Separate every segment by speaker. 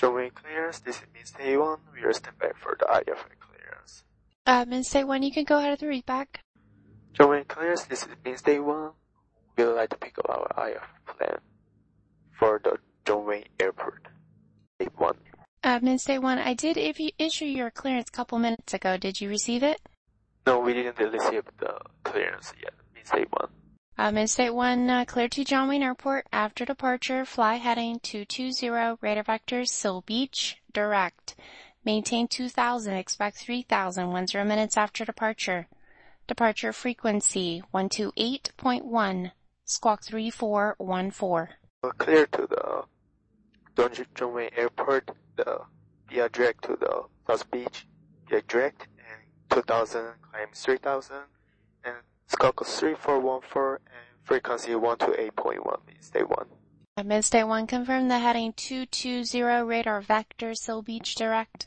Speaker 1: Runway clearance, this is Miss A1. We are standing by for the IFR clearance.
Speaker 2: Miss A1, you can go ahead of the readback.
Speaker 1: Runway clearance, this is Miss A1. We would like to pick up our IFR plan for the Runway Airport. A1.
Speaker 2: Miss A1, I did issue your clearance a couple minutes ago. Did you receive it?
Speaker 1: No, we didn't receive the clearance yet, Miss A1.
Speaker 2: Miss A1, clear to John Wayne Airport. After departure, fly heading 220, radar vector, Seal Beach, direct. Maintain 2000, expect 3000, 10 minutes after departure. Departure frequency 128.1, squawk 3414.
Speaker 1: Clear to the John Wayne Airport, via direct to the South Beach, via direct, and 2000, climb 3000, and squawk 3414, and frequency 128.1, Miss A1.
Speaker 2: Miss A1, confirm the heading 220, radar vector, Seal Beach, direct.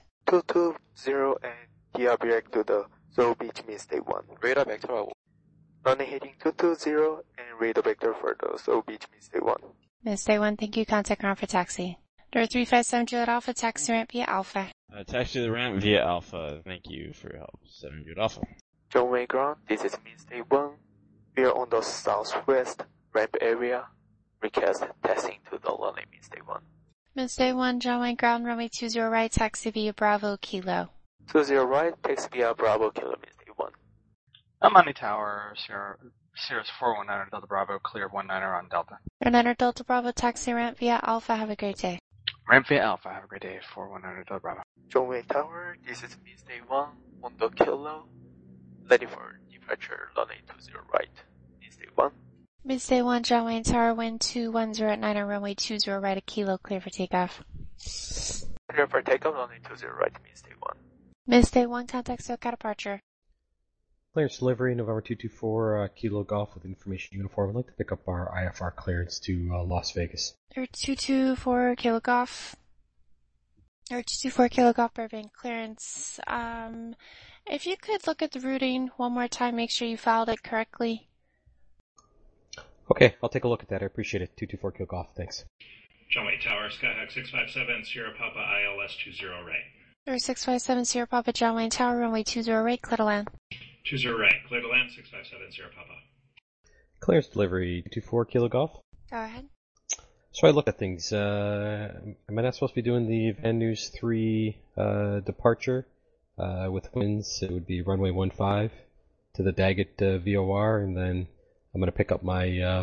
Speaker 1: 220, and via direct to the Seal Beach, Miss A1.
Speaker 3: radar vector.
Speaker 1: Running heading 220, and radar vector for the Seal Beach, Miss A1.
Speaker 2: Miss A1, thank you. Contact ground for taxi. Door 357 Juliet Alpha, taxi ramp via Alpha.
Speaker 4: Taxi to the ramp via Alpha. Thank you for your help. 700 Alpha.
Speaker 1: John Wayne Ground, this is Miss A1. We are on the southwest ramp area. Request taxiing to the runway, Miss A1.
Speaker 2: Miss A1, John Wayne Ground, runway 20 right, taxi via Bravo Kilo.
Speaker 1: 20 right, taxi via Bravo Kilo, Miss A1.
Speaker 5: Amani Tower, Sirius 419 Delta Bravo, clear 19 on Delta.
Speaker 2: 19 Delta Bravo, taxi ramp via Alpha. Have a great day.
Speaker 5: Ramp via Alpha, have a great day, 419 Delta Bravo.
Speaker 1: John Wayne Tower, this is Miss A1 on the Kilo. Ready for departure, runway 20 right, Miss A1.
Speaker 2: Miss A1, John Wayne Tower, wind 210 at 9 on runway 20 right, a kilo, clear for takeoff.
Speaker 1: Clear for takeoff, runway 20 right, Miss A1.
Speaker 2: Miss A1, contact SoCal departure.
Speaker 6: Clearance delivery, November 224, Kilo Golf with information uniform. I'd like to pick up our IFR clearance to Las Vegas.
Speaker 2: 224 Kilo Golf. 224 Kilo Golf, Burbank clearance. If you could look at the routing one more time, make sure you filed it correctly.
Speaker 6: Okay, I'll take a look at that. I appreciate it. 224 Kilo Golf, thanks.
Speaker 7: John Wayne Tower, Skyhawk 657, Sierra Papa, ILS 20 right.
Speaker 2: 657 Sierra Papa, John Wayne Tower, runway 20 right, clear to land.
Speaker 7: 20 right, clear to land, 657, Sierra Papa.
Speaker 6: Clearance delivery, 224 Kilo Golf.
Speaker 2: Go ahead.
Speaker 6: So I looked at things. Am I not supposed to be doing the Van Nuys 3 departure with winds? It would be runway 15 to the Daggett VOR, and then I'm going to pick up my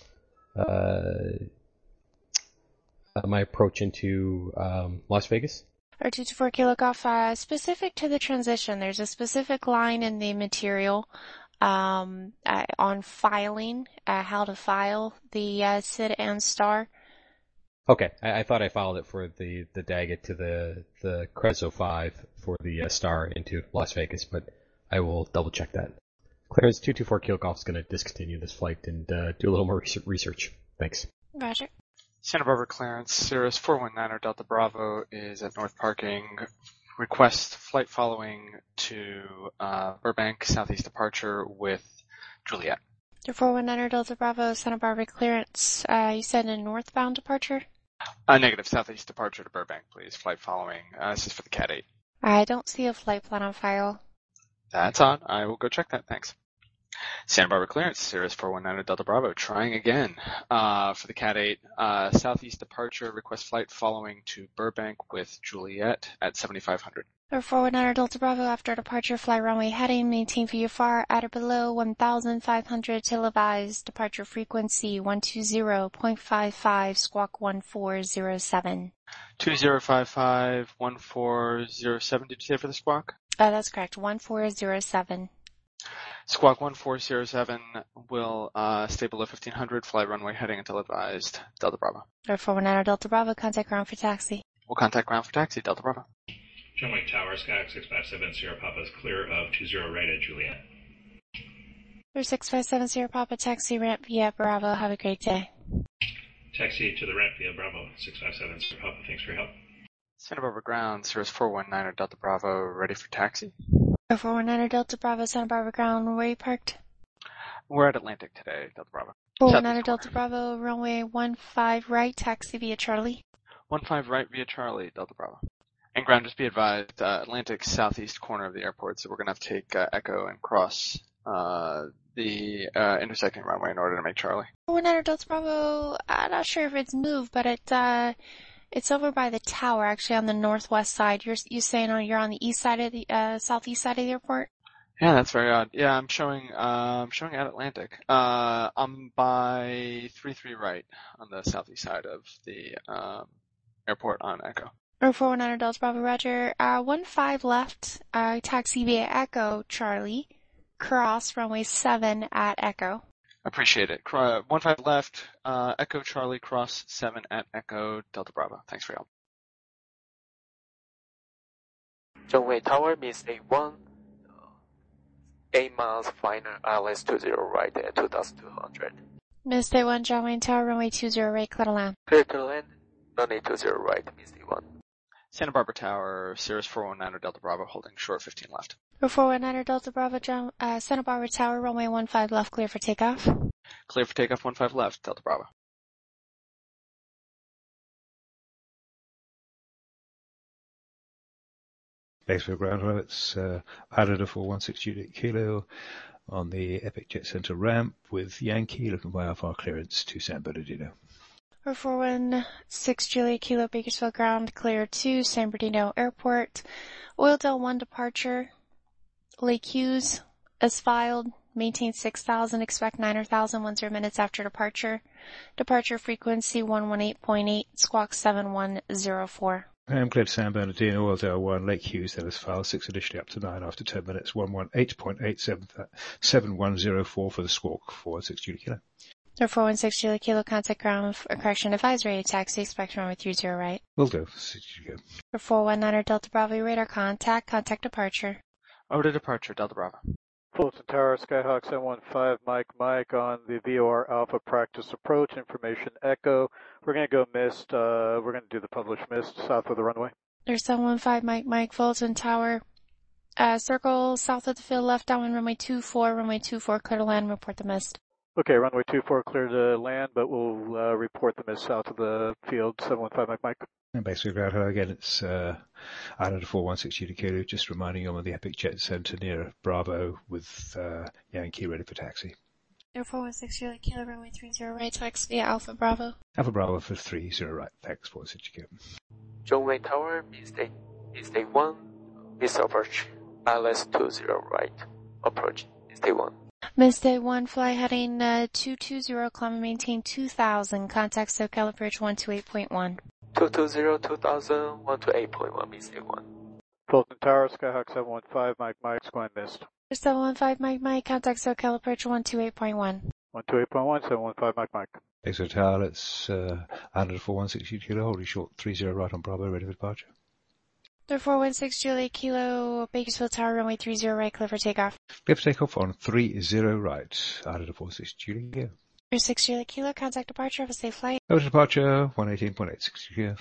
Speaker 6: my approach into Las Vegas.
Speaker 2: Or 224 Kilo Golf, specific to the transition, there's a specific line in the material on filing, how to file the SID and STAR.
Speaker 6: Okay, I thought I filed it for the Daggett to the Crezo 5 for the STAR into Las Vegas, but I will double check that. Clearance 224 Kilo Golf is going to discontinue this flight and do a little more research. Thanks.
Speaker 2: Roger.
Speaker 5: Santa Barbara clearance, Sirius 419 Delta Bravo is at North Parking. Request flight following to Burbank, southeast departure with Juliet.
Speaker 2: 419 Delta Bravo, Santa Barbara clearance. You said a northbound departure?
Speaker 5: Negative, southeast departure to Burbank, please. Flight following. This is for the Cat 8.
Speaker 2: I don't see a flight plan on file.
Speaker 5: That's odd. I will go check that. Thanks. Santa Barbara clearance, Sirius 419 Delta Bravo, trying again for the Cat 8. Southeast departure, request flight following to Burbank with Juliet at 7500.
Speaker 2: 419 Delta Bravo, after departure, fly runway heading, maintain VFR at or below 1,500 televised, departure frequency 120.55, squawk 1407.
Speaker 5: 2055 1407, did you say for the squawk?
Speaker 2: That's correct, 1407.
Speaker 5: Squawk 1407 will stay below 1500, fly runway heading until advised, Delta Bravo.
Speaker 2: 419 Delta Bravo, contact ground for taxi.
Speaker 5: We'll contact ground for taxi, Delta Bravo.
Speaker 7: John Wayne Tower, Skyhawk 657, Sierra Papa is clear of 20 right at Juliet.
Speaker 2: 657 Sierra Papa, taxi ramp via Bravo. Have a great day.
Speaker 7: Taxi to the ramp via Bravo, 657, Sierra Papa, thanks for your help.
Speaker 5: Santa Barbara ground, Sirius 419 Delta Bravo, ready for taxi.
Speaker 2: 419 Delta Bravo, Santa Barbara ground, where are you parked?
Speaker 5: We're at Atlantic today, Delta Bravo.
Speaker 2: 419 Delta Bravo, runway 15 right, taxi via Charlie.
Speaker 5: 15 right via Charlie, Delta Bravo. And ground, just be advised, Atlantic southeast corner of the airport, so we're going to have to take Echo and cross the intersecting runway in order to make Charlie.
Speaker 2: 49 Delta Bravo, I'm not sure if it's moved, but it's over by the tower, actually on the northwest side. You're saying you're on the east side of the southeast side of the airport?
Speaker 5: Yeah, that's very odd. Yeah, I'm showing at Atlantic. I'm by 33 right on the southeast side of the airport on Echo.
Speaker 2: 419 Delta Bravo, Roger. 15 left, taxi via Echo, Charlie. Cross runway 7 at Echo.
Speaker 5: Appreciate it. 15 left, Echo Charlie, cross 7 at Echo, Delta Bravo. Thanks for your help.
Speaker 1: Runway Tower, Miss A1, 8 miles, final ILS 20 right at 2200.
Speaker 2: Miss A1, John Wayne Tower, runway 20 right, clear to land.
Speaker 1: Clear to land, runway 20 right, Miss A1.
Speaker 5: Santa Barbara Tower, Cirrus 419 Delta Bravo, holding short 15 left.
Speaker 2: 419 Delta Bravo, Santa Barbara Tower, runway 15 left, clear for takeoff.
Speaker 5: Clear for takeoff, 15 left, Delta Bravo.
Speaker 3: Base for ground pilots, added a 416 Juliet Kilo on the Epic Jet Center ramp with Yankee looking via our clearance to San Bernardino.
Speaker 2: 416 Juliet Kilo, Bakersfield ground, clear to San Bernardino Airport. Oildale 1 departure, Lake Hughes, as filed, maintain 6,000, expect 9,000, 10 minutes after departure. Departure frequency 118.8, squawk 7104.
Speaker 3: I am clear to San Bernardino, Oildale 1, Lake Hughes, then as filed, 6 initially up to 9 after 10 minutes, 118.8, 7104 for the squawk, 416 Juliet Kilo.
Speaker 2: 416 Juliet Kilo, contact ground, correction advisory, taxi, expect runway 30 right.
Speaker 3: Will do.
Speaker 2: 419 Delta Bravo, radar contact departure.
Speaker 5: Over to departure, Delta Bravo.
Speaker 8: Fulton Tower, Skyhawk 715, Mike on the VOR Alpha practice approach, information Echo. We're going to go mist, we're going to do the published mist south of the runway.
Speaker 2: There's 715 Mike, Fulton Tower, circle south of the field, left downwind runway 24, clear to land, report the mist.
Speaker 8: Okay, runway 24 clear to land, but we'll report the mist south of the field, 715 Mike.
Speaker 3: And basically, ground again, it's added a 416 Juliet, just reminding you I'm on the Epic Jet Center near Bravo with Yankee ready for taxi.
Speaker 2: 416 Juliet Kilo, runway 30 right, taxi via Alpha Bravo.
Speaker 3: Alpha Bravo for 30 right, thanks, 416 Juliet.
Speaker 1: Runway Tower, mistake 1, miss approach, ILS 20 right, approach, mistake 1.
Speaker 2: Mistake 1, fly heading 220, climb and maintain 2,000, contact SoCal Bridge 128.1.
Speaker 1: 220, 2000, 128.1, mistake 1.
Speaker 8: Fulton Tower, Skyhawk 715, Mike, squad mist.
Speaker 2: 715 Mike, contact SoCal Approach 128.1.
Speaker 8: 128.1, 715 Mike.
Speaker 3: Exo Tower, it's added a 416 Kilo, holding short 30 right on Bravo, ready for departure.
Speaker 2: 416 Juliet Kilo, Bakersfield Tower, runway 30 right, clear for takeoff.
Speaker 3: Clear for takeoff on 30 right, added a 46 Juliet Kilo.
Speaker 2: 6 Juliet Kilo, contact departure, have a safe flight.
Speaker 3: Over to departure, 118.86 Kilo.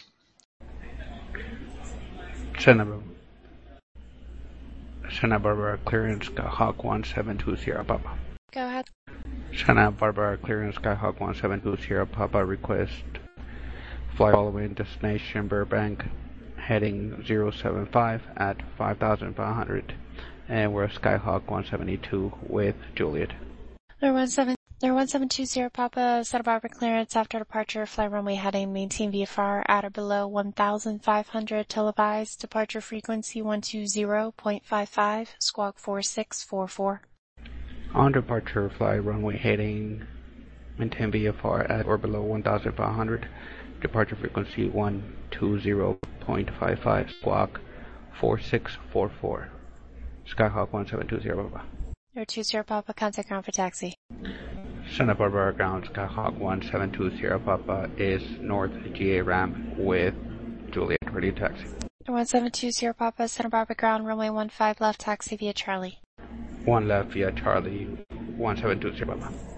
Speaker 9: Santa Barbara clearance, Skyhawk 1720 Papa.
Speaker 2: Go ahead.
Speaker 9: Santa Barbara clearance, Skyhawk 1720 Papa, request fly following destination Burbank, heading 075 at 5,500, and we're Skyhawk 172 with Juliet.
Speaker 2: They're 1720 Papa, Santa Barbara clearance after departure, fly runway heading, maintain VFR at or below 1,500, televised, departure frequency 120.55, squawk 4644.
Speaker 9: On departure, fly runway heading, maintain VFR at or below 1,500, departure frequency 120.55, squawk 4644. Skyhawk 1720 Papa.
Speaker 2: 020 Papa, contact ground for taxi.
Speaker 9: Santa Barbara ground, Skyhawk 1720 Papa is north GA ramp with Juliet, ready to taxi.
Speaker 2: 1720 Papa, Santa Barbara ground, runway 15 left, taxi via Charlie.
Speaker 9: 1 left via Charlie, 1720 Papa.